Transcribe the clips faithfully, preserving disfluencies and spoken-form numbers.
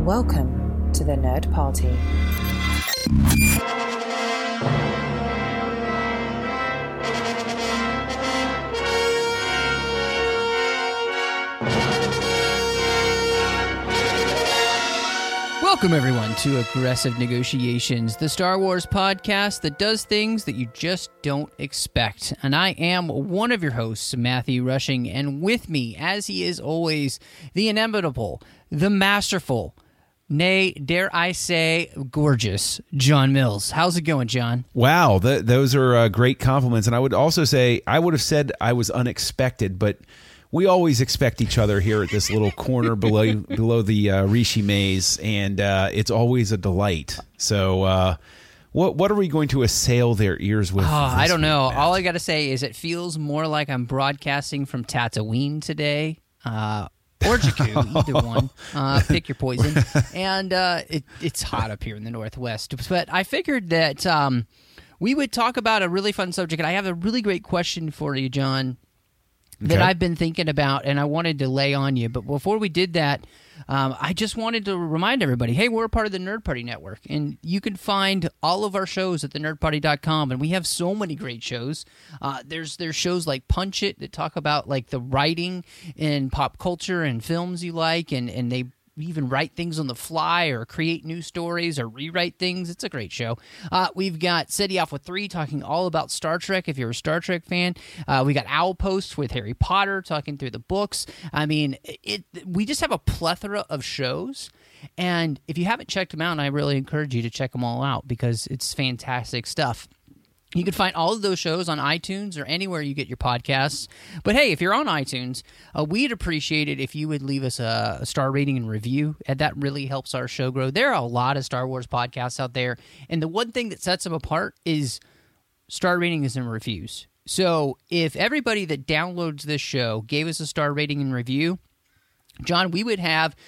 Welcome to the Nerd Party. Welcome, everyone, to Aggressive Negotiations, the Star Wars podcast that does things that you just don't expect. And I am one of your hosts, Matthew Rushing, and with me, as he is always, the inimitable, the masterful, nay, dare I say, gorgeous, John Mills. How's it going, John? Wow, th- those are uh, great compliments. And I would also say, I would have said I was unexpected, but we always expect each other here at this little corner below below the uh, Rishi Maze, and uh, it's always a delight. So uh, what what are we going to assail their ears with? Oh, I don't know. Matt? All I got to say is it feels more like I'm broadcasting from Tatooine today, uh, or Jakku, either one. Uh, pick your poison. And uh, it, it's hot up here in the Northwest. But I figured that um, we would talk about a really fun subject, and I have a really great question for you, John, that Okay. I've been thinking about, and I wanted to lay on you. But before we did that, um, I just wanted to remind everybody, hey, we're a part of the Nerd Party Network, and you can find all of our shows at the nerd party dot com, and we have so many great shows. Uh, there's there's shows like Punch It that talk about like the writing in pop culture and films you like, and, and they even write things on the fly or create new stories or rewrite things. It's a great show. Uh, we've got SETI Alpha three talking all about Star Trek if you're a Star Trek fan. Uh, we got Owl Post with Harry Potter talking through the books. I mean, it. we just have a plethora of shows. And if you haven't checked them out, I really encourage you to check them all out because it's fantastic stuff. You can find all of those shows on iTunes or anywhere you get your podcasts. But hey, if you're on iTunes, uh, we'd appreciate it if you would leave us a, a star rating and review. And that really helps our show grow. There are a lot of Star Wars podcasts out there. And the one thing that sets them apart is star ratings and reviews. So if everybody that downloads this show gave us a star rating and review, John, we would have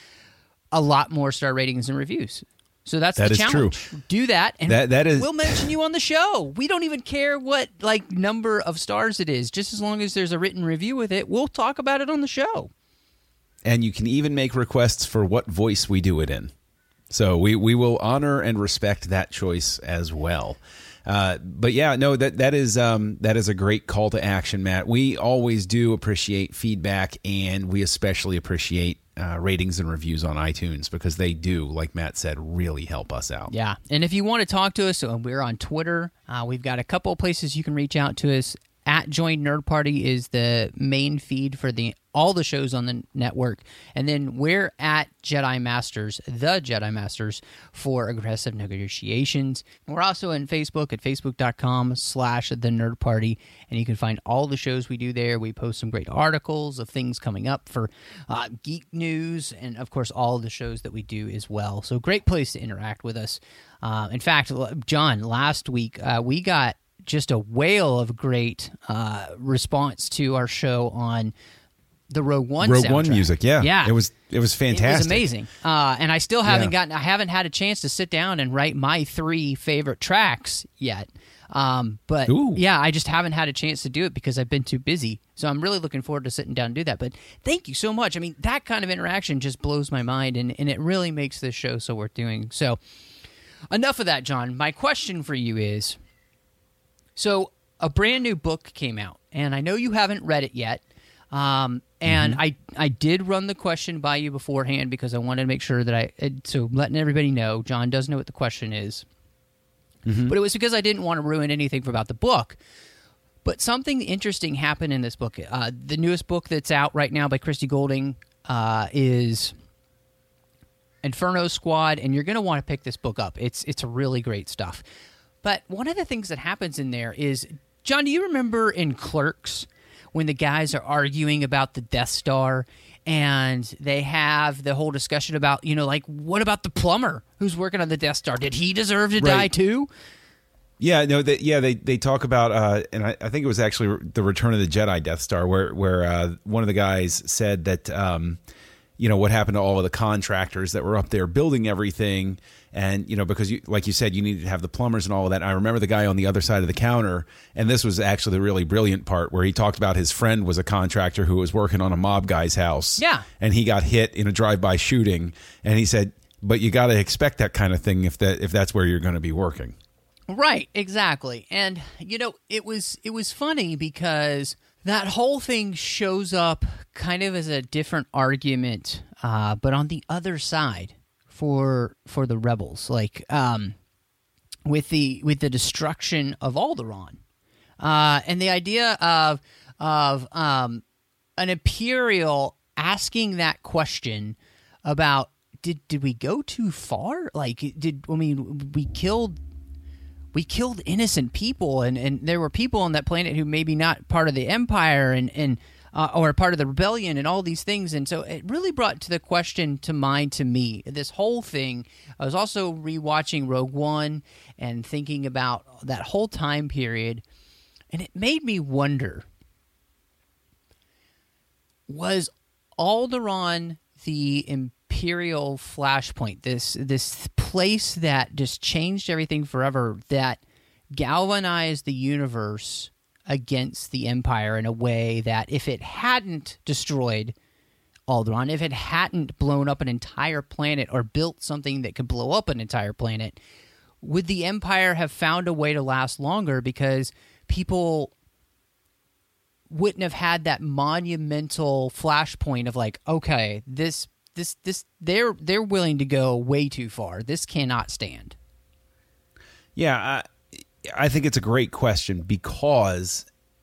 a lot more star ratings and reviews. So that's That the is challenge. true. Do that, and That- that is- we'll mention you on the show. We don't even care what like number of stars it is. Just as long as there's a written review with it, we'll talk about it on the show. And you can even make requests for what voice we do it in. So we, we will honor and respect that choice as well. Uh, but yeah, no, that that is um, that is a great call to action, Matt. We always do appreciate feedback, and we especially appreciate Uh, ratings and reviews on iTunes because they do, like Matt said, really help us out. Yeah, and if you want to talk to us, uh, we're on Twitter. Uh, we've got a couple of places you can reach out to us. At Join Nerd Party is the main feed for the all the shows on the network. And then we're at Jedi Masters, the Jedi Masters, for Aggressive Negotiations. We're also in Facebook at facebook.com slash the Nerd Party. And you can find all the shows we do there. We post some great articles of things coming up for uh, geek news and, of course, all the shows that we do as well. So great place to interact with us. Uh, in fact, John, last week uh, we got just a whale of great uh, response to our show on the Rogue One Rogue soundtrack. One music, yeah, yeah, it was it was fantastic. It was amazing, uh, and I still haven't Yeah. gotten, I haven't had a chance to sit down and write my three favorite tracks yet. Um, but Ooh. yeah, I just haven't had a chance to do it because I've been too busy. So I'm really looking forward to sitting down and do that. But thank you so much. I mean, that kind of interaction just blows my mind, and, and it really makes this show so worth doing. So enough of that, John. My question for you is, so a brand new book came out, and I know you haven't read it yet. Um, and mm-hmm. I, I did run the question by you beforehand because I wanted to make sure that I, so letting everybody know, John does know what the question is. Mm-hmm. But it was because I didn't want to ruin anything for about the book. But something interesting happened in this book. Uh, the newest book that's out right now by Christy Golding uh, is Inferno Squad, and you're going to want to pick this book up. It's it's really great stuff. But one of the things that happens in there is, John, do you remember in Clerks when the guys are arguing about the Death Star and they have the whole discussion about, you know, like, what about the plumber who's working on the Death Star? Did he deserve to Right. die too? Yeah, no, they, yeah, they they talk about, uh, and I, I think it was actually the Return of the Jedi Death Star, where where uh, one of the guys said that, um, you know, what happened to all of the contractors that were up there building everything. And, you know, because you, like you said, you needed to have the plumbers and all of that. And I remember the guy on the other side of the counter, and this was actually the really brilliant part where he talked about his friend was a contractor who was working on a mob guy's house. Yeah. And he got hit in a drive-by shooting. And he said, but you got to expect that kind of thing if that if that's where you're going to be working. Right, exactly. And you know, it was it was funny because that whole thing shows up kind of as a different argument, uh, but on the other side for for the rebels, like um, with the with the destruction of Alderaan, uh, and the idea of of um, an Imperial asking that question about did did we go too far? Like, did I mean we killed. We killed innocent people, and, and there were people on that planet who maybe not part of the Empire and, and uh, or part of the rebellion and all these things. And so it really brought to the question to mind to me, this whole thing. I was also rewatching Rogue One and thinking about that whole time period, and it made me wonder, was Alderaan the Imperial flashpoint, this this place that just changed everything forever, that galvanized the universe against the Empire in a way that if it hadn't destroyed Alderaan, if it hadn't blown up an entire planet or built something that could blow up an entire planet, would the Empire have found a way to last longer because people wouldn't have had that monumental flashpoint of like, okay, this This this they're they're willing to go way too far. This cannot stand. Yeah, I, I think it's a great question because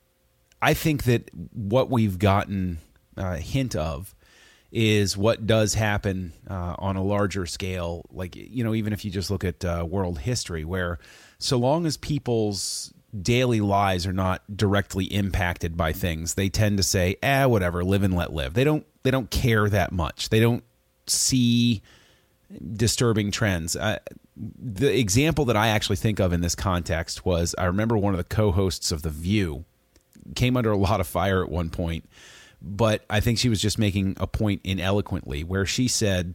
I think that what we've gotten a hint of is what does happen uh, on a larger scale. Like, you know, even if you just look at uh, world history, where so long as people's daily lives are not directly impacted by things, they tend to say, "Ah, whatever, live and let live." They don't. They don't care that much. They don't see disturbing trends. Uh, the example that I actually think of in this context was, I remember one of the co-hosts of The View came under a lot of fire at one point, but I think she was just making a point ineloquently where she said,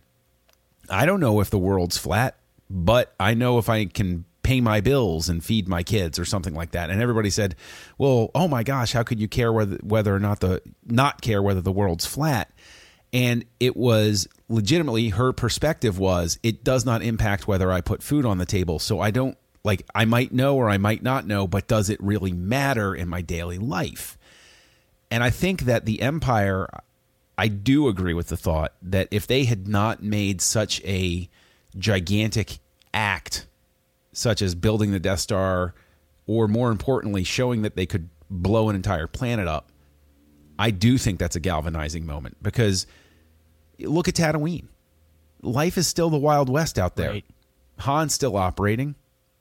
I don't know if the world's flat, but I know if I can pay my bills and feed my kids or something like that. And everybody said, well, oh my gosh, how could you care whether whether or not the not care whether the world's flat? And it was legitimately, her perspective was, it does not impact whether I put food on the table. So I don't, like, I might know or I might not know, but does it really matter in my daily life? And I think that the Empire, I do agree with the thought that if they had not made such a gigantic act, such as building the Death Star, or more importantly, showing that they could blow an entire planet up, I do think that's a galvanizing moment. Because look at Tatooine. Life is still the Wild West out there. Right. Han's still operating.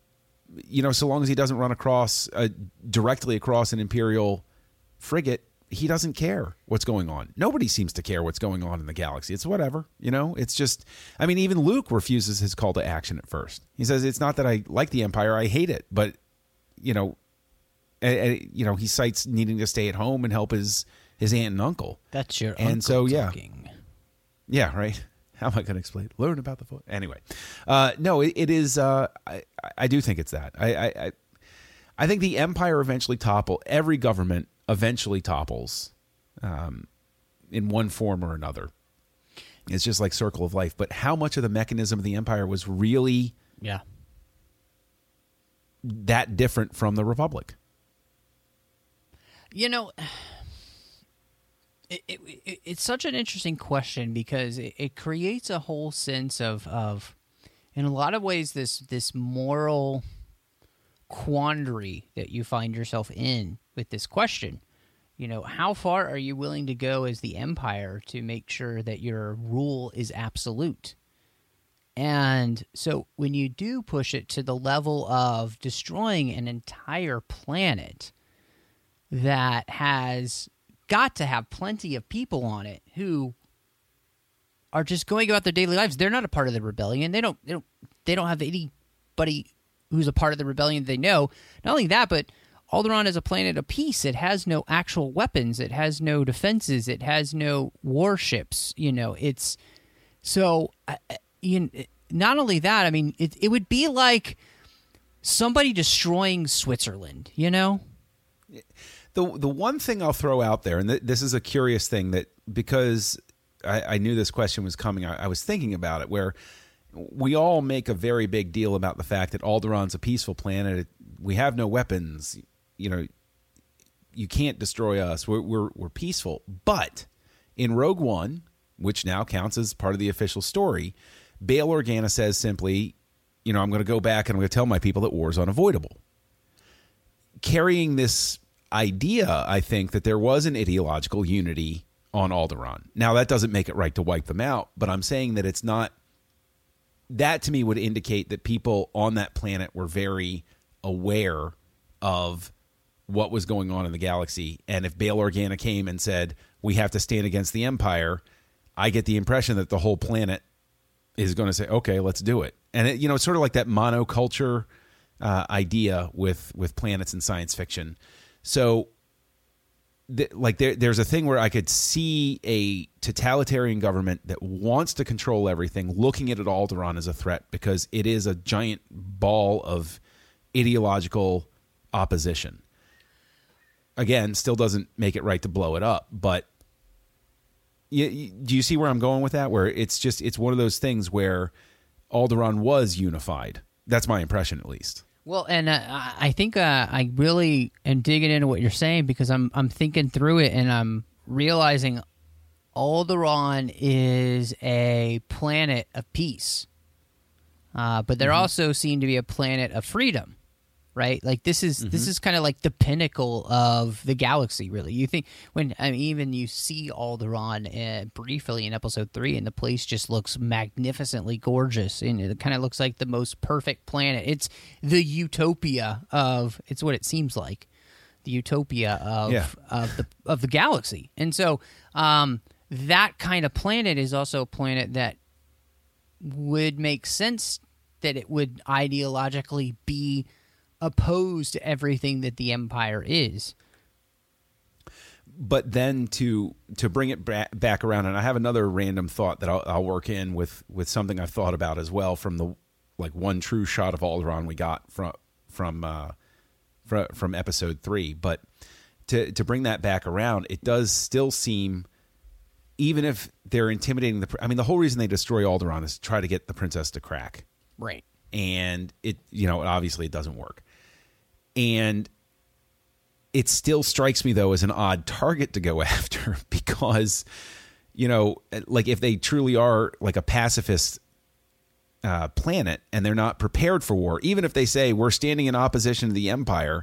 You know, so long as he doesn't run across, uh, directly across an Imperial frigate, he doesn't care what's going on. Nobody seems to care what's going on in the galaxy. It's whatever, you know, it's just, I mean, even Luke refuses his call to action at first. He says, it's not that I like the Empire, I hate it, but, you know, uh, you know, he cites needing to stay at home and help his, his aunt and uncle. That's your and uncle so, yeah. talking. Yeah, right. How am I going to explain? Learn about the Force. Anyway, uh, no, it, it is, uh, I, I do think it's that. I, I, I, I think the Empire eventually topple. Every government eventually topples um, in one form or another. It's just like Circle of Life. But how much of the mechanism of the Empire was really yeah. that different from the Republic? You know, it, it, it, it's such an interesting question because it, it creates a whole sense of, of, in a lot of ways, this this moral quandary that you find yourself in with this question. You know, how far are you willing to go as the Empire to make sure that your rule is absolute? And so when you do push it to the level of destroying an entire planet that has got to have plenty of people on it who are just going about their daily lives, they're not a part of the rebellion. They don't they don't they don't have anybody who's a part of the rebellion they know. Not only that, but Alderaan is a planet of peace. It has no actual weapons. It has no defenses. It has no warships. You know, it's so. Uh, you, not only that, I mean, it it would be like somebody destroying Switzerland. You know, the the one thing I'll throw out there, and th- this is a curious thing that because I, I knew this question was coming, I, I was thinking about it. Where we all make a very big deal about the fact that Alderaan's a peaceful planet. We have no weapons. You know, you can't destroy us. We're we're, we're peaceful. But in Rogue One, which now counts as part of the official story, Bail Organa says simply, you know, I'm going to go back and I'm going to tell my people that war is unavoidable. Carrying this idea, I think, that there was an ideological unity on Alderaan. Now, that doesn't make it right to wipe them out, but I'm saying that it's not. That, to me, would indicate that people on that planet were very aware of what was going on in the galaxy. And if Bail Organa came and said, we have to stand against the Empire, I get the impression that the whole planet is going to say, okay, let's do it. And, it, you know, it's sort of like that monoculture uh, idea with, with planets in science fiction. So, th- like, there, there's a thing where I could see a totalitarian government that wants to control everything, looking at Alderaan as a threat because it is a giant ball of ideological opposition. Again, still doesn't make it right to blow it up, but you, you, do you see where I'm going with that? Where it's just, it's one of those things where Alderaan was unified. That's my impression, at least. Well, and uh, I think uh, I really am digging into what you're saying because I'm I'm thinking through it and I'm realizing Alderaan is a planet of peace, uh, but there mm-hmm. also seem to be a planet of freedom, right? Like this is mm-hmm. this is kind of like the pinnacle of the galaxy, really. You think when I mean, even you see Alderaan uh, briefly in episode three, and the place just looks magnificently gorgeous, and it kind of looks like the most perfect planet. It's the utopia of it's what it seems like, the utopia of yeah. of the of the galaxy, and so um, that kind of planet is also a planet that would make sense that it would ideologically be opposed to everything that the Empire is. But then to to bring it ba- back around, and I have another random thought that I'll, I'll work in with, with something I've thought about as well from the like one true shot of Alderaan we got from from uh, from, from episode three. But to to bring that back around, it does still seem, even if they're intimidating the, I mean, the whole reason they destroy Alderaan is to try to get the princess to crack, right? And it, you know, obviously it doesn't work. And it still strikes me, though, as an odd target to go after because, you know, like if they truly are like a pacifist uh, planet and they're not prepared for war, even if they say we're standing in opposition to the Empire,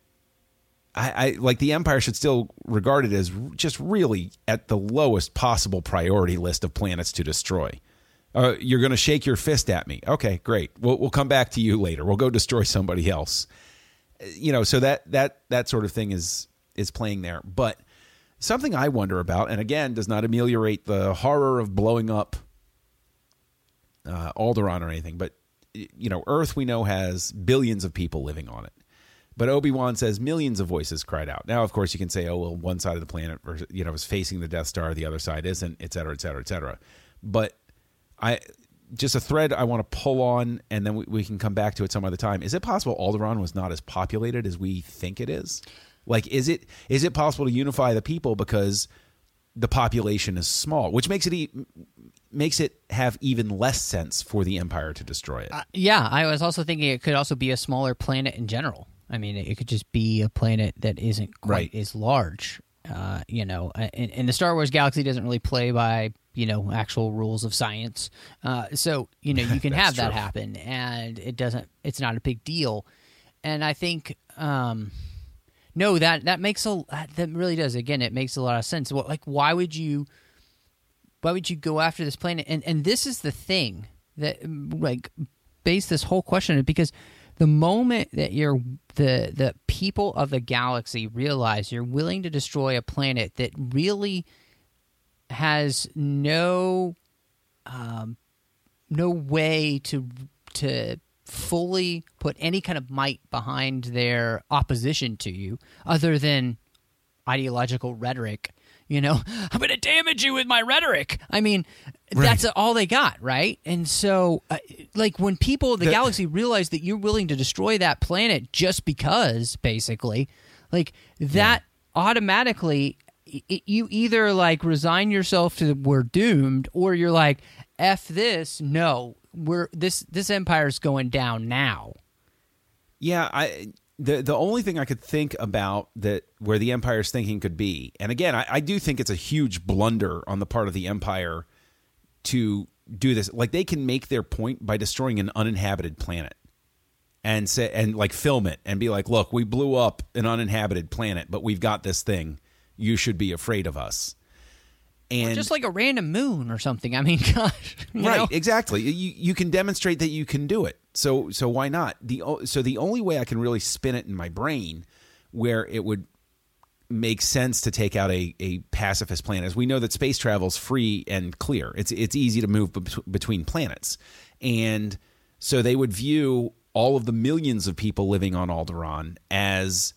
I, I like the Empire should still regard it as just really at the lowest possible priority list of planets to destroy. Uh, you're going to shake your fist at me. Okay, great. We'll we'll come back to you later. We'll go destroy somebody else. You know, so that that that sort of thing is is playing there. But something I wonder about, and again, does not ameliorate the horror of blowing up uh, Alderaan or anything. But you know, Earth we know has billions of people living on it. But Obi-Wan says millions of voices cried out. Now, of course, you can say, oh well, one side of the planet, you know, is facing the Death Star, the other side isn't, et cetera, et cetera, et cetera. But I just a thread I want to pull on, and then we, we can come back to it some other time. Is it possible Alderaan was not as populated as we think it is? Like, is it is it possible to unify the people because the population is small, which makes it e- makes it have even less sense for the Empire to destroy it? Uh, yeah, I was also thinking it could also be a smaller planet in general. I mean, it could just be a planet that isn't quite right. as large. Uh, you know, and, and the Star Wars galaxy doesn't really play by, you know, actual rules of science. Uh, so, you know, you can have that true. happen and it doesn't, it's not a big deal. And I think, um, no, that, that makes a, that really does. Again, it makes a lot of sense. Well, like, why would you, why would you go after this planet? And, and this is the thing that, like, base this whole question on, because the moment that you're the the people of the galaxy realize you're willing to destroy a planet that really has no um, no way to to fully put any kind of might behind their opposition to you, other than ideological rhetoric. You know, I'm going to damage you with my rhetoric. I mean, right. That's all they got, right? And so, uh, like, when people of the, the galaxy realize that you're willing to destroy that planet just because, basically, like, that yeah. automatically, it, you either, like, resign yourself to we're doomed, or you're like, F this, no, we're this this empire's going down now. Yeah, I the the only thing I could think about that where the Empire's thinking could be, and again, I, I do think it's a huge blunder on the part of the Empire to do this. Like, they can make their point by destroying an uninhabited planet and say and like film it and be like, look, we blew up an uninhabited planet, but we've got this thing. You should be afraid of us. And or just like a random moon or something. I mean, gosh, you right? know? Exactly. You you can demonstrate that you can do it. So so why not? The so the only way I can really spin it in my brain where it would make sense to take out a, a pacifist planet is we know that space travel is free and clear. It's it's easy to move be- between planets, and so they would view all of the millions of people living on Alderaan as,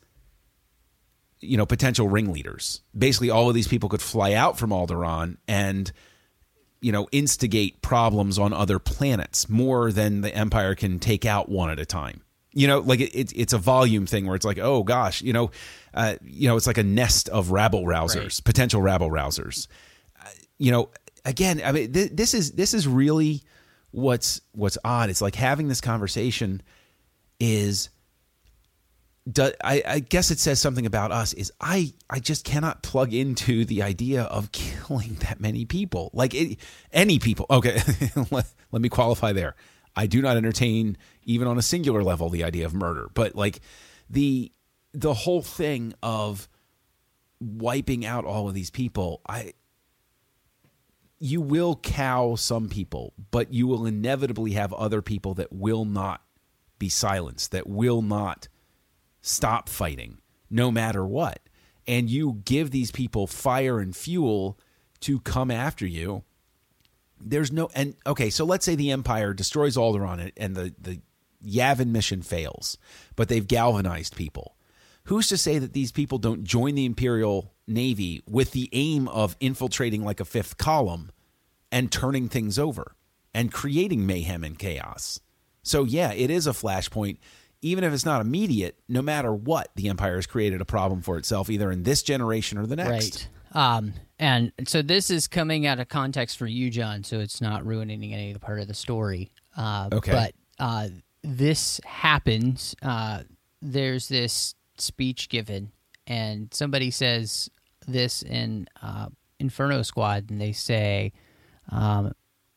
you know, potential ringleaders. Basically, all of these people could fly out from Alderaan and, you know, instigate problems on other planets more than the Empire can take out one at a time. You know, like it, it, it's a volume thing where it's like, oh gosh, you know, uh, you know, it's like a nest of rabble rousers, right. potential rabble rousers. Uh, you know, again, I mean, th- this is this is really what's what's odd. It's like having this conversation is. Do, I, I guess it says something about us is I, I just cannot plug into the idea of killing that many people. Like it, any people. Okay, let, let me qualify there. I do not entertain, even on a singular level, the idea of murder. But like the the whole thing of wiping out all of these people, I you will cow some people, but you will inevitably have other people that will not be silenced, that will not stop fighting no matter what. And you give these people fire and fuel to come after you. There's no, and okay, so let's say the Empire destroys Alderaan and the, the Yavin mission fails, but they've galvanized people. Who's to say that these people don't join the Imperial Navy with the aim of infiltrating like a fifth column and turning things over and creating mayhem and chaos? So yeah, it is a flashpoint. Even if it's not immediate, no matter what, the Empire has created a problem for itself, either in this generation or the next. Right. Um, and so this is coming out of context for you, John, so it's not ruining any of the part of the story. Uh, okay. But uh, this happens. Uh, there's this speech given, and somebody says this in uh, Inferno Squad, and they say, um,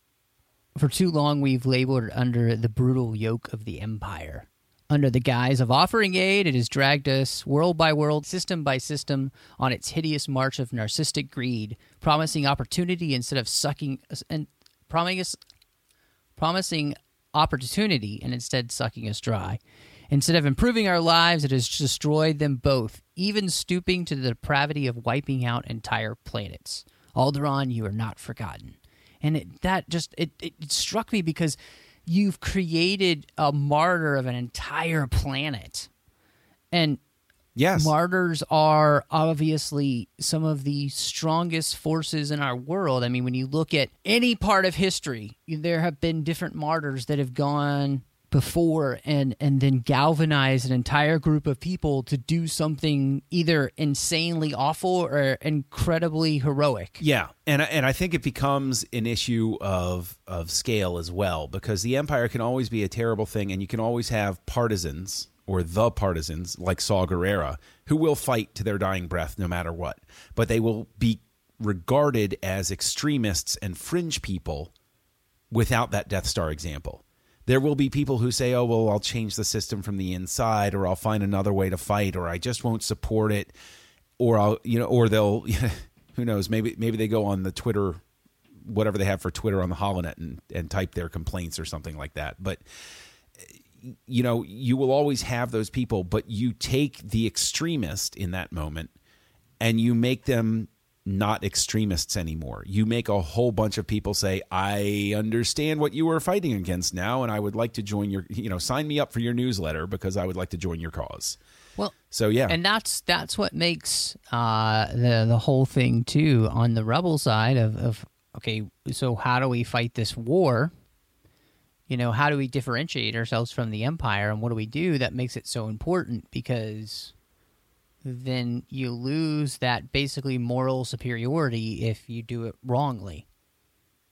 for too long we've labored under the brutal yoke of the Empire. Under the guise of offering aid, it has dragged us world by world, system by system, on its hideous march of narcissistic greed, promising opportunity instead of sucking us, and promising us, promising opportunity and instead sucking us dry. Instead of improving our lives, it has destroyed them both, even stooping to the depravity of wiping out entire planets. Alderaan, you are not forgotten. And it, that just it, it, it struck me because you've created a martyr of an entire planet. And yes, martyrs are obviously some of the strongest forces in our world. I mean, when you look at any part of history, there have been different martyrs that have gone before and, and then galvanized an entire group of people to do something either insanely awful or incredibly heroic. Yeah, and and I think it becomes an issue of of scale as well, because the Empire can always be a terrible thing, and you can always have partisans or the partisans like Saw Gerrera who will fight to their dying breath no matter what, but they will be regarded as extremists and fringe people without that Death Star example. There will be people who say, oh, well, I'll change the system from the inside, or I'll find another way to fight, or I just won't support it, or I'll, you know, or they'll, who knows, maybe maybe they go on the Twitter, whatever they have for Twitter on the HoloNet and, and type their complaints or something like that. But, you know, you will always have those people, but you take the extremist in that moment and you make them not extremists anymore. You make a whole bunch of people say, I understand what you were fighting against now, and I would like to join your, you know, sign me up for your newsletter because I would like to join your cause. Well, so yeah. And that's that's what makes uh, the the whole thing too on the rebel side of, of okay, so how do we fight this war? You know, how do we differentiate ourselves from the Empire, and what do we do that makes it so important? Because then you lose that basically moral superiority if you do it wrongly.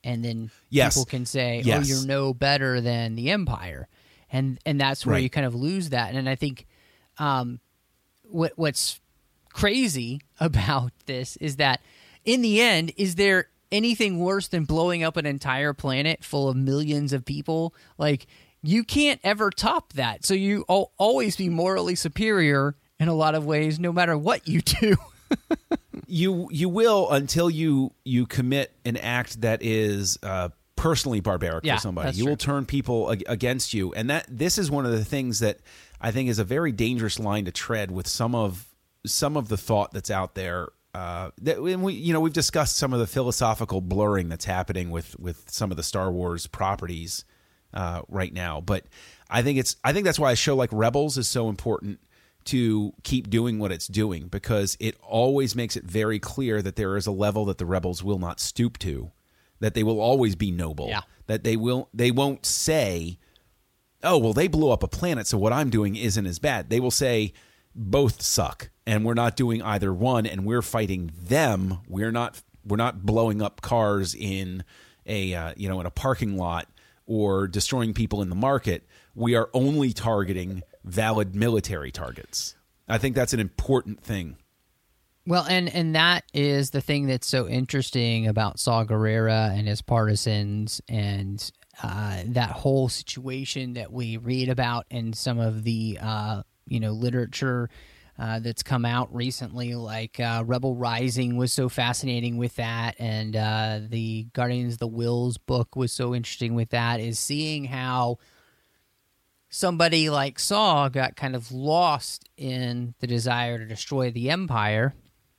and then Yes. people can say, Yes. "Oh, you're no better than the Empire," and and that's where Right. you kind of lose that. And I think um, what what's crazy about this is that in the end, is there anything worse than blowing up an entire planet full of millions of people? Like, you can't ever top that. So you al- always be morally superior in a lot of ways, no matter what you do. You you will until you you commit an act that is uh, personally barbaric Yeah, for somebody. that's You true. will turn people ag- against you, and that this is one of the things that I think is a very dangerous line to tread with some of some of the thought that's out there. Uh, that when we you know we've discussed some of the philosophical blurring that's happening with with some of the Star Wars properties uh, right now, but I think it's I think that's why a show like Rebels is so important to keep doing what it's doing, because it always makes it very clear that there is a level that the Rebels will not stoop to, that they will always be noble, Yeah. that they will they won't say, oh, well, they blew up a planet, so what I'm doing isn't as bad. They will say both suck, and we're not doing either one, and we're fighting them. We're not we're not blowing up cars in a uh, you know in a parking lot or destroying people in the market. We are only targeting valid military targets. I think that's an important thing. Well, and, and that is the thing that's so interesting about Saw Gerrera and his partisans, and uh, that whole situation that we read about in some of the uh, you know literature uh, that's come out recently. Like uh, Rebel Rising was so fascinating with that, and uh, the Guardians of the Whills book was so interesting with that. Is seeing how somebody like Saw got kind of lost in the desire to destroy the Empire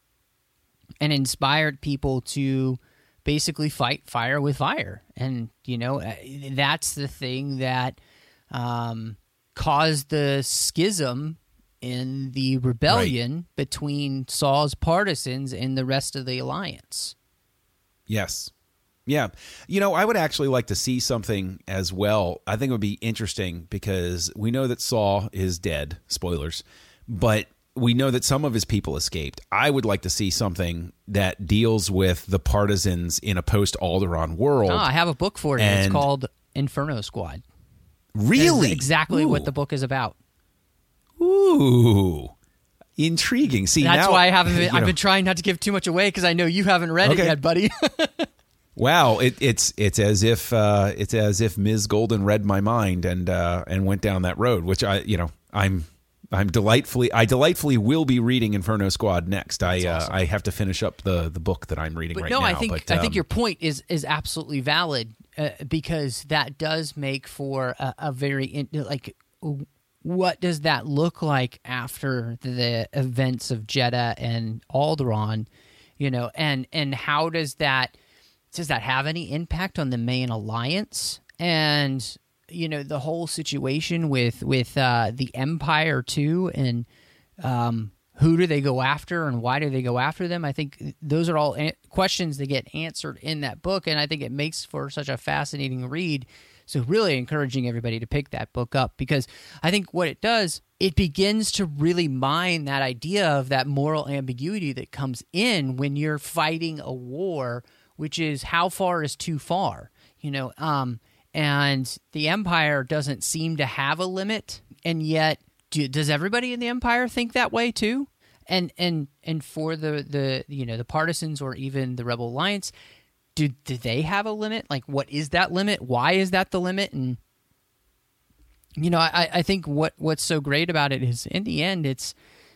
and inspired people to basically fight fire with fire. And, you know, that's the thing that um, caused the schism in the rebellion Right. between Saw's partisans and the rest of the Alliance. Yes. Yeah. You know, I would actually like to see something as well. I think it would be interesting because we know that Saw is dead, spoilers, but we know that some of his people escaped. I would like to see something that deals with the partisans in a post-Alderaan world. Oh, I have a book for it. It's And- called Inferno Squad. Really? That's exactly Ooh. what the book is about. Ooh. Intriguing. See, That's now, why I haven't been, you I've know- been trying not to give too much away because I know you haven't read Okay. it yet, buddy. Wow, it, it's it's as if uh, it's as if Miz Golden read my mind and uh, and went down that road, which I you know I'm I'm delightfully I delightfully will be reading Inferno Squad next. I awesome. uh, I have to finish up the the book that I'm reading But right no, now. I think but, I think um, your point is is absolutely valid uh, because that does make for a, a very in, like what does that look like after the events of Jeddah and Alderaan, you know, and and how does that does that have any impact on the main alliance and you know the whole situation with with uh, the Empire too, and um, who do they go after and why do they go after them? I think those are all a- questions that get answered in that book, and I think it makes for such a fascinating read. So really encouraging everybody to pick that book up because I think what it does, it begins to really mine that idea of that moral ambiguity that comes in when you're fighting a war, which is how far is too far, you know, um, and the Empire doesn't seem to have a limit, and yet do, does everybody in the Empire think that way too? And and and for the, the you know the partisans or even the Rebel Alliance, do do they have a limit? Like, what is that limit? Why is that the limit? And you know, I, I think what what's so great about it is, in the end, it's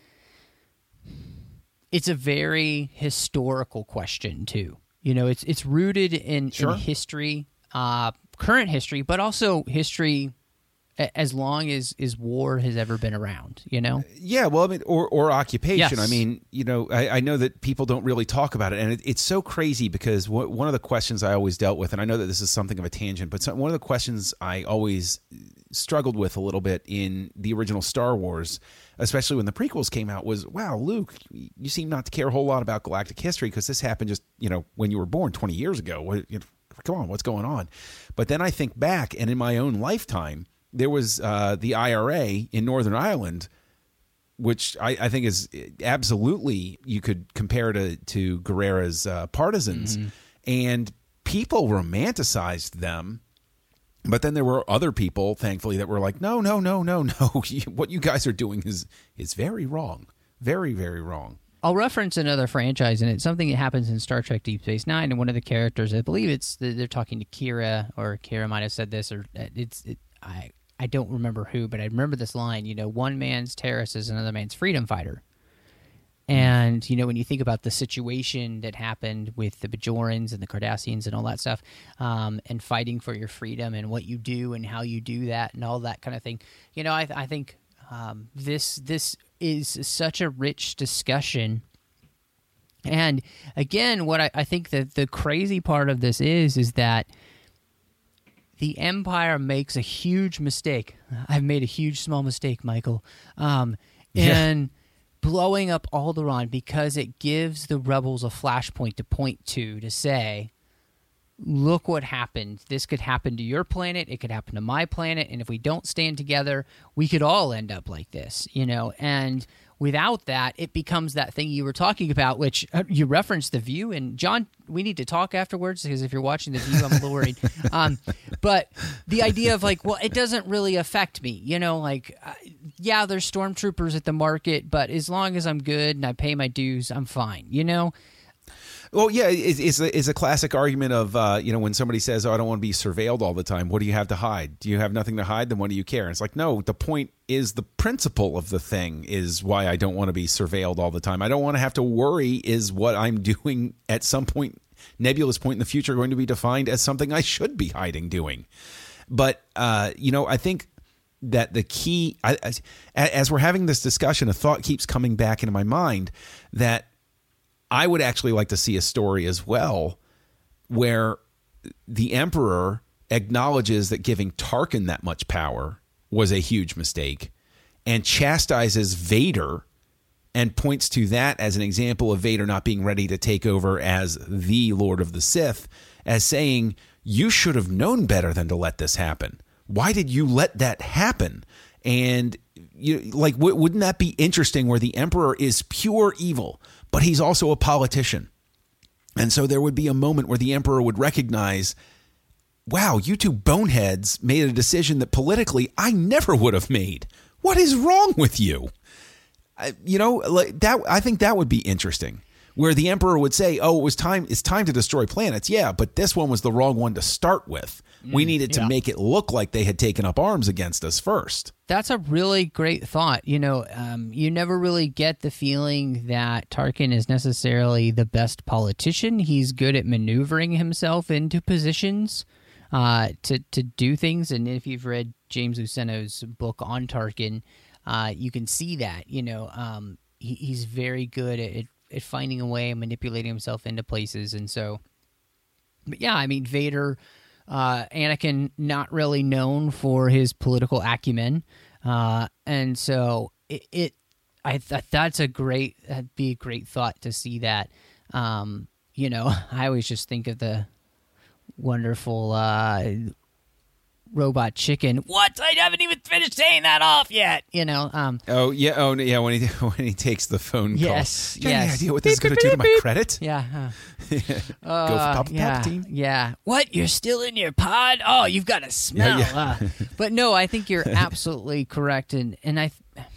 it's a very historical question too. You know, it's it's rooted in, Sure. in history, uh, current history, but also history a- as long as, as war has ever been around, you know? Yeah, well, I mean, or or occupation. Yes. I mean, you know, I, I know that people don't really talk about it, and it, it's so crazy because w- one of the questions I always dealt with, and I know that this is something of a tangent, but some, one of the questions I always struggled with a little bit in the original Star Wars, especially when the prequels came out, was, wow, Luke, you seem not to care a whole lot about galactic history because this happened just, you know, when you were born twenty years ago. What, you know, come on, what's going on? But then I think back, and in my own lifetime, there was uh, the I R A in Northern Ireland, which I, I think is absolutely, you could compare to, to Guerrera's uh, partisans. Mm-hmm. And people romanticized them. But then there were other people, thankfully, that were like, no, no, no, no, no. What you guys are doing is is very wrong. Very, very wrong. I'll reference another franchise, and it's something that happens in Star Trek Deep Space Nine, and one of the characters, I believe it's they're talking to Kira, or Kira might have said this, or it's it, I I don't remember who, but I remember this line. You know, one man's terrorist is another man's freedom fighter. And, you know, when you think about the situation that happened with the Bajorans and the Cardassians and all that stuff, um, and fighting for your freedom and what you do and how you do that and all that kind of thing, you know, I, I think um, this this is such a rich discussion. And, again, what I, I think that the crazy part of this is, is that the Empire makes a huge mistake. I've made a huge small mistake, Michael. Um, and... Yeah. blowing up Alderaan because it gives the rebels a flashpoint to point to, to say, look what happened. This could happen to your planet. It could happen to my planet. And if we don't stand together, we could all end up like this, you know? And without that, it becomes that thing you were talking about, which uh, you referenced The View. And John, we need to talk afterwards, because if you're watching The View, I'm a little worried. Um, but the idea of like, well, it doesn't really affect me, you know, like, uh, yeah, there's stormtroopers at the market, but as long as I'm good and I pay my dues, I'm fine, you know? Well, yeah, it's, it's, a, it's a classic argument of, uh, you know, when somebody says, oh, I don't want to be surveilled all the time. What do you have to hide? Do you have nothing to hide? Then what do you care? And it's like, no, the point is the principle of the thing is why I don't want to be surveilled all the time. I don't want to have to worry is what I'm doing at some point, nebulous point in the future, going to be defined as something I should be hiding doing. But, uh, you know, I think that the key, I, as, as we're having this discussion, a thought keeps coming back into my mind that I would actually like to see a story as well where the Emperor acknowledges that giving Tarkin that much power was a huge mistake and chastises Vader and points to that as an example of Vader not being ready to take over as the Lord of the Sith, as saying, you should have known better than to let this happen. Why did you let that happen? And you like, w- wouldn't that be interesting where the Emperor is pure evil, but he's also a politician? And so there would be a moment where the Emperor would recognize, wow, you two boneheads made a decision that politically I never would have made. What is wrong with you? I, you know, like that. I think that would be interesting, where the Emperor would say, oh, it was time. It's time to destroy planets. Yeah, but this one was the wrong one to start with. Mm, we needed to yeah. make it look like they had taken up arms against us first. That's a really great thought. You know, um, you never really get the feeling that Tarkin is necessarily the best politician. He's good at maneuvering himself into positions uh, to to do things. And if you've read James Luceno's book on Tarkin, uh, you can see that. You know, um, he, he's very good at, at finding a way and manipulating himself into places. And so, but yeah, I mean, Vader. Uh, Anakin, not really known for his political acumen, uh, and so it. it I th- that's a great. That'd be a great thought to see that. Um, you know, I always just think of the wonderful uh, robot chicken. What? I haven't even finished saying that off yet. You know. Um, oh yeah. Oh yeah. When he when he takes the phone call. Yes. Do you yes. have any idea what this is going to do to my credit? Yeah. Huh. Go for Papa yeah, Palpatine. Yeah. What? You're still in your pod? Oh, you've got a smell. Yeah, yeah. uh, but no, I think you're absolutely correct, and and I.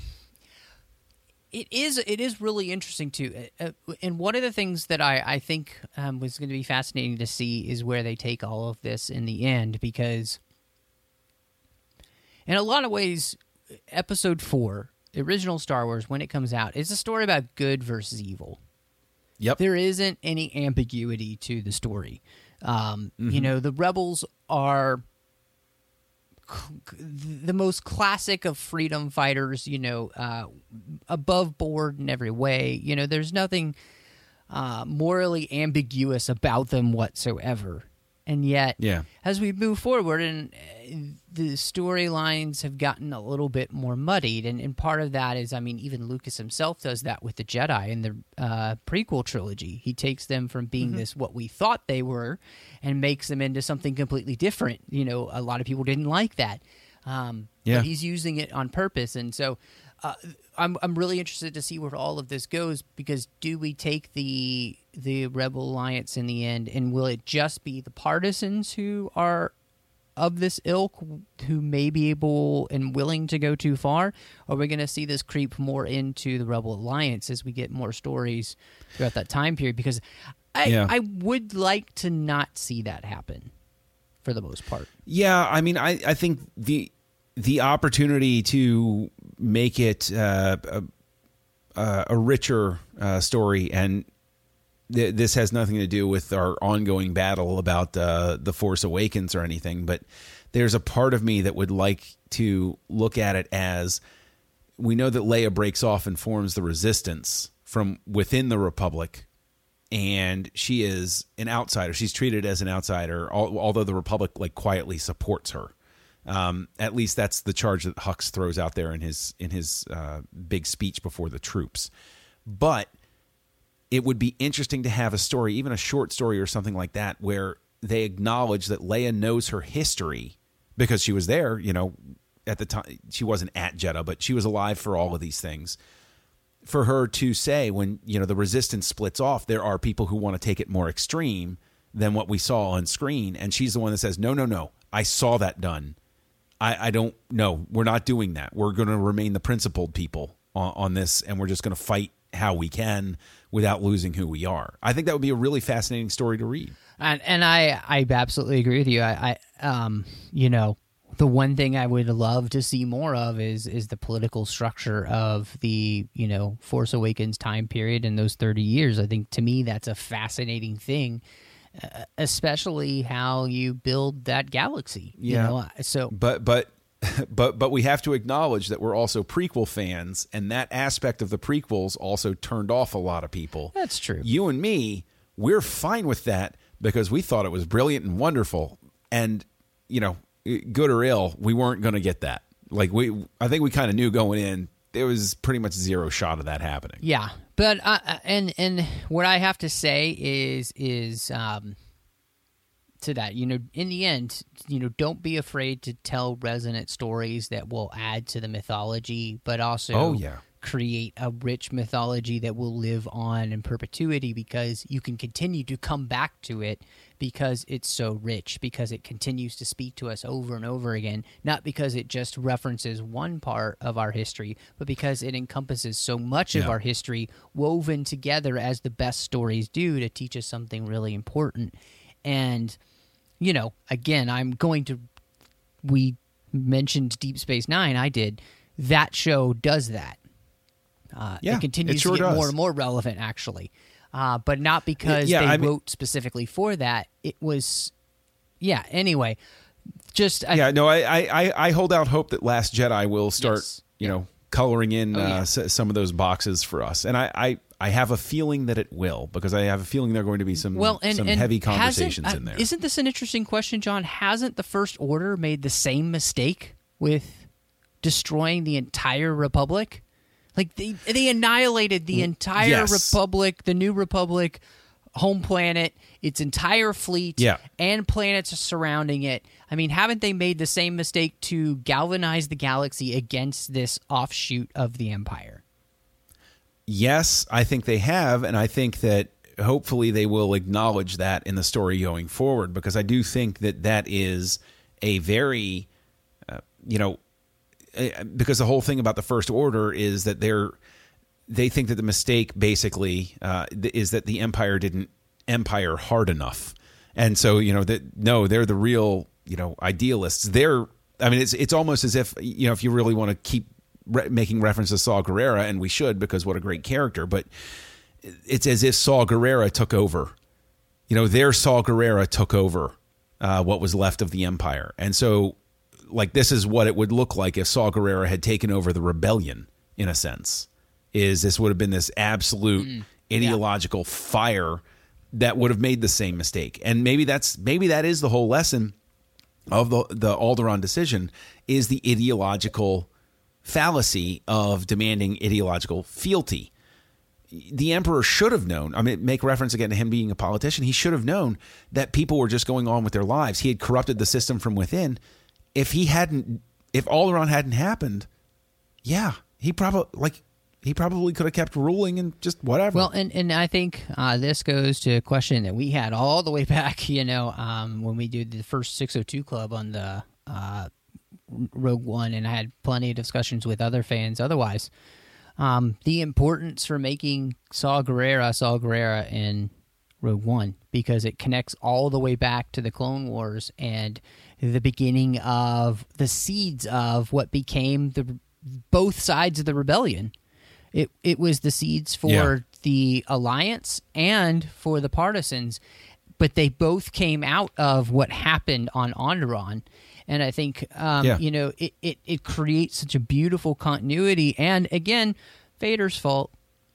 It is it is really interesting too, uh, and one of the things that I I think um, was going to be fascinating to see is where they take all of this in the end, because in a lot of ways, Episode Four, the original Star Wars, when it comes out, is a story about good versus evil. Yep. There isn't any ambiguity to the story. Um, mm-hmm. You know, the rebels are c- the most classic of freedom fighters, you know, uh, above board in every way. You know, there's nothing uh, morally ambiguous about them whatsoever. And yet, yeah. as we move forward, and the storylines have gotten a little bit more muddied, and, and part of that is, I mean, even Lucas himself does that with the Jedi in the uh, prequel trilogy. He takes them from being mm-hmm. this, what we thought they were, and makes them into something completely different. You know, a lot of people didn't like that. Um, yeah. But he's using it on purpose, and so uh, I'm I'm really interested to see where all of this goes, because do we take the the Rebel Alliance in the end, and will it just be the partisans who are of this ilk who may be able and willing to go too far? Or are we going to see this creep more into the Rebel Alliance as we get more stories throughout that time period? Because I, Yeah. I would like to not see that happen for the most part. Yeah, I mean, I, I think the the opportunity to make it uh, a, a richer uh, story, and th- this has nothing to do with our ongoing battle about uh, The Force Awakens or anything, but there's a part of me that would like to look at it as, we know that Leia breaks off and forms the Resistance from within the Republic, and she is an outsider. She's treated as an outsider, al- although the Republic like quietly supports her. Um, at least that's the charge that Hux throws out there in his in his uh, big speech before the troops. But it would be interesting to have a story, even a short story or something like that, where they acknowledge that Leia knows her history because she was there. You know, at the time she wasn't at Jeddah, but she was alive for all of these things. For her to say, when you know the Resistance splits off, there are people who want to take it more extreme than what we saw on screen, and she's the one that says, "No, no, no, I saw that done. I, I don't know. We're not doing that. We're going to remain the principled people on, on this, and we're just going to fight how we can without losing who we are." I think that would be a really fascinating story to read. And and I, I absolutely agree with you. I, I um you know, the one thing I would love to see more of is is the political structure of the, you know, Force Awakens time period in those thirty years. I think to me that's a fascinating thing, uh, especially how you build that galaxy. You Yeah. know? So, But but but but we have to acknowledge that we're also prequel fans, and that aspect of the prequels also turned off a lot of people. that's true. You and me, we're fine with that because we thought it was brilliant and wonderful. And, you know, good or ill, we weren't going to get that. Like, we, I think we kind of knew going in, there was pretty much zero shot of that happening. Yeah, but uh, and and what I have to say is is um, to that, you know, in the end, you know, don't be afraid to tell resonant stories that will add to the mythology, but also Oh, yeah. create a rich mythology that will live on in perpetuity, because you can continue to come back to it because it's so rich, because it continues to speak to us over and over again, not because it just references one part of our history, but because it encompasses so much of Yeah. our history woven together as the best stories do to teach us something really important. And, you know, again, I'm going to, we mentioned Deep Space Nine, I did, that show does that. Uh, Yeah, it continues it sure to get does. more and more relevant, actually. Uh, but not because Yeah, they I mean- wrote specifically for that. It was, yeah, anyway, just... I, Yeah, no, I, I, I hold out hope that Last Jedi will start, Yes. you know, coloring in Oh, yeah. uh, s- some of those boxes for us. And I, I, I have a feeling that it will, because I have a feeling there are going to be some, well, and, some and heavy hasn't- conversations uh, in there. Isn't this an interesting question, John? Hasn't the First Order made the same mistake with destroying the entire Republic? Like, they, they annihilated the entire Yes. Republic, the New Republic, home planet, its entire fleet, Yeah. and planets surrounding it. I mean, haven't they made the same mistake to galvanize the galaxy against this offshoot of the Empire? Yes, I think they have, and I think that hopefully they will acknowledge that in the story going forward, because I do think that that is a very, uh, you know, uh, because the whole thing about the First Order is that they're they think that the mistake basically uh, th- is that the Empire didn't empire hard enough, and so you know that no, they're the real you know idealists. They're I mean, it's it's almost as if you know if you really want to keep re- making reference to Saw Gerrera, and we should, because what a great character, but it's as if Saw Gerrera took over. You know, their Saw Gerrera took over uh, what was left of the Empire. And so, like, this is what it would look like if Saw Gerrera had taken over the rebellion, in a sense, is this would have been this absolute Mm, ideological yeah. fire that would have made the same mistake. And maybe that's maybe that is the whole lesson of the, the Alderaan decision, is the ideological fallacy of demanding ideological fealty. The Emperor should have known. I mean, make reference again to him being a politician. He should have known that people were just going on with their lives. He had corrupted the system from within. If he hadn't, if Alderaan hadn't happened, yeah, he probably like he probably could have kept ruling and just whatever. Well, and, and I think uh, this goes to a question that we had all the way back, you know, um, when we did the first six oh two Club on the uh, Rogue One, and I had plenty of discussions with other fans otherwise. Um, the importance for making Saw Gerrera, Saw Gerrera in Rogue One, because it connects all the way back to the Clone Wars and the beginning of the seeds of what became the both sides of the rebellion. It it was the seeds for yeah. the Alliance and for the Partisans, but they both came out of what happened on Onderon. And I think, um, yeah. you know, it, it, it creates such a beautiful continuity. And again, Vader's fault.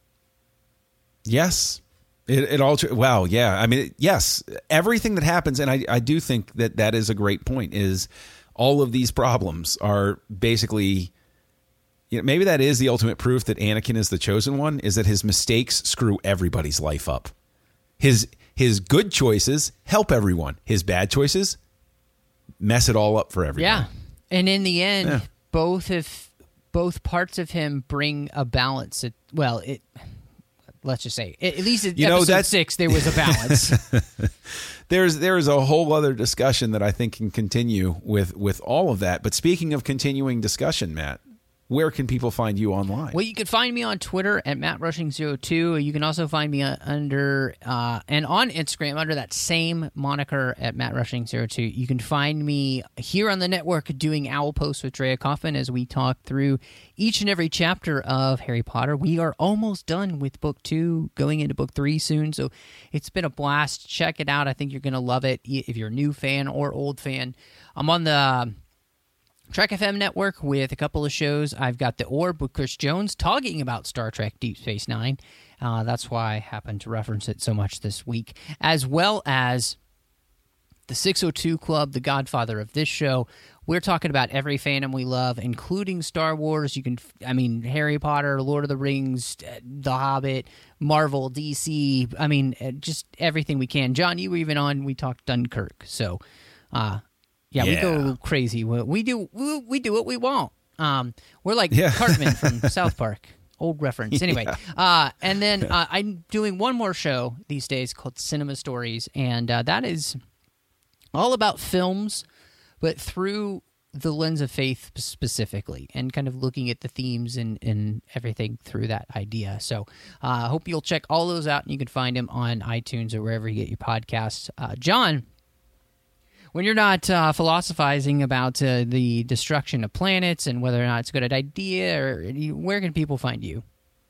Yes. It, it all, wow, yeah. I mean, yes, everything that happens, and I, I do think that that is a great point, is all of these problems are basically, you know, maybe that is the ultimate proof that Anakin is the chosen one, is that his mistakes screw everybody's life up. His his good choices help everyone. His bad choices mess it all up for everyone. Yeah. And in the end, yeah. both if both parts of him bring a balance. At, well, it let's just say, at least in you know, episode that's, six, there was a balance. there's there's a whole other discussion that I think can continue with, with all of that. But speaking of continuing discussion, Matt, where can people find you online? Well, you can find me on Twitter at Matt Rushing zero two. You can also find me under uh, and on Instagram under that same moniker at Matt Rushing zero two. You can find me here on the network doing Owl Post with Drea Coffin as we talk through each and every chapter of Harry Potter. We are almost done with book two, going into book three soon, so it's been a blast. Check it out. I think you're going to love it if you're a new fan or old fan. I'm on the Trek F M network with a couple of shows. I've got The Orb with Chris Jones talking about Star Trek Deep Space Nine. Uh, that's why I happened to reference it so much this week. As well as the six oh two Club, the godfather of this show. We're talking about every fandom we love, including Star Wars. You can, I mean, Harry Potter, Lord of the Rings, The Hobbit, Marvel, D C. I mean, just everything we can. John, you were even on, we talked Dunkirk. So, uh, Yeah, yeah, we go a little crazy. We do we, we do what we want. Um, we're like yeah. Cartman from South Park. Old reference. Anyway, yeah. uh, and then uh, I'm doing one more show these days called Cinema Stories, and uh, that is all about films, but through the lens of faith specifically, and kind of looking at the themes and, and everything through that idea. So I uh, hope you'll check all those out, and you can find them on iTunes or wherever you get your podcasts. Uh, John, when you're not uh, philosophizing about uh, the destruction of planets and whether or not it's a good idea, or where can people find you?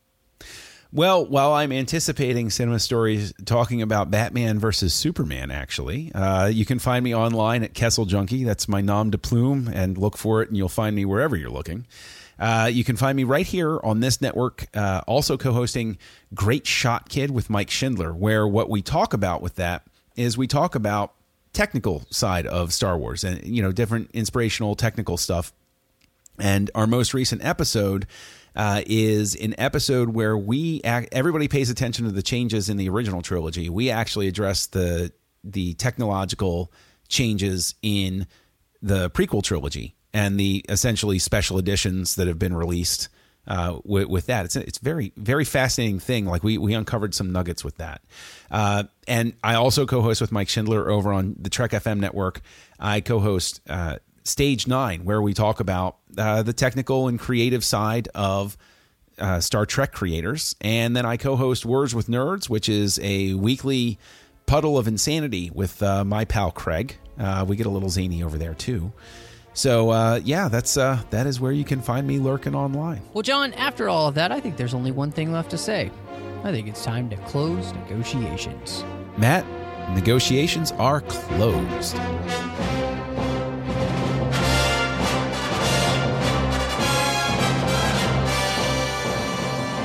Well, while I'm anticipating Cinema Stories talking about Batman versus Superman, actually, uh, you can find me online at Kessel Junkie. That's my nom de plume, and look for it, and you'll find me wherever you're looking. Uh, you can find me right here on this network, uh, also co-hosting Great Shot Kid with Mike Schindler, where what we talk about with that is we talk about technical side of Star Wars and, you know, different inspirational technical stuff. And our most recent episode uh, is an episode where we act, everybody pays attention to the changes in the original trilogy. We actually address the the technological changes in the prequel trilogy and the essentially special editions that have been released Uh, with, with that. It's it's very, very fascinating thing. Like we, we uncovered some nuggets with that. Uh, and I also co-host with Mike Schindler over on the Trek F M network. I co-host uh, Stage Nine, where we talk about uh, the technical and creative side of uh, Star Trek creators. And then I co-host Words with Nerds, which is a weekly puddle of insanity with uh, my pal Craig. Uh, we get a little zany over there too. So, uh, yeah, that's uh, that is where you can find me lurking online. Well, John, after all of that, I think there's only one thing left to say. I think it's time to close negotiations. Matt, negotiations are closed.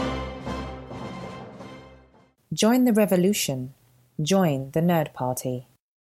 Join the revolution. Join the Nerd Party.